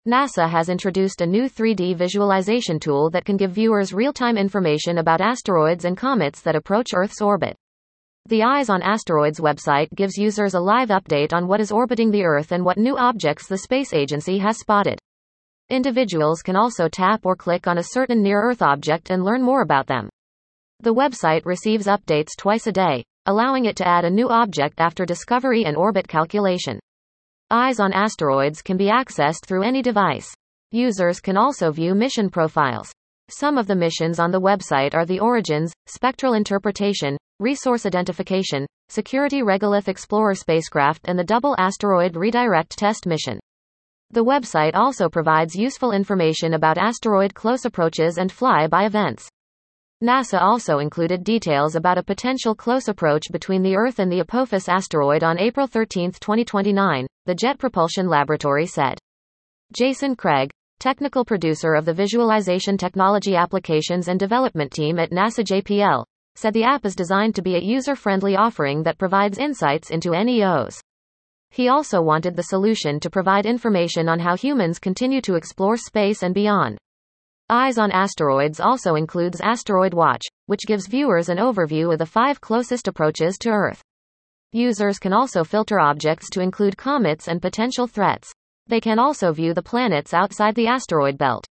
NASA has introduced a new 3D visualization tool that can give viewers real-time information about asteroids and comets that approach Earth's orbit. The Eyes on Asteroids website gives users a live update on what is orbiting the Earth and what new objects the space agency has spotted. Individuals can also tap or click on a certain near-Earth object and learn more about them. The website receives updates twice a day, allowing it to add a new object after discovery and orbit calculation. Eyes on Asteroids can be accessed through any device. Users can also view mission profiles. Some of the missions on the website are the Origins, Spectral Interpretation, Resource Identification, Security Regolith Explorer spacecraft and the Double Asteroid Redirect Test mission. The website also provides useful information about asteroid close approaches and fly-by events. NASA also included details about a potential close approach between the Earth and the Apophis asteroid on April 13, 2029, the Jet Propulsion Laboratory said. Jason Craig, technical producer of the Visualization Technology Applications and Development Team at NASA JPL, said the app is designed to be a user-friendly offering that provides insights into NEOs. He also wanted the solution to provide information on how humans continue to explore space and beyond. Eyes on Asteroids also includes Asteroid Watch, which gives viewers an overview of the 5 closest approaches to Earth. Users can also filter objects to include comets and potential threats. They can also view the planets outside the asteroid belt.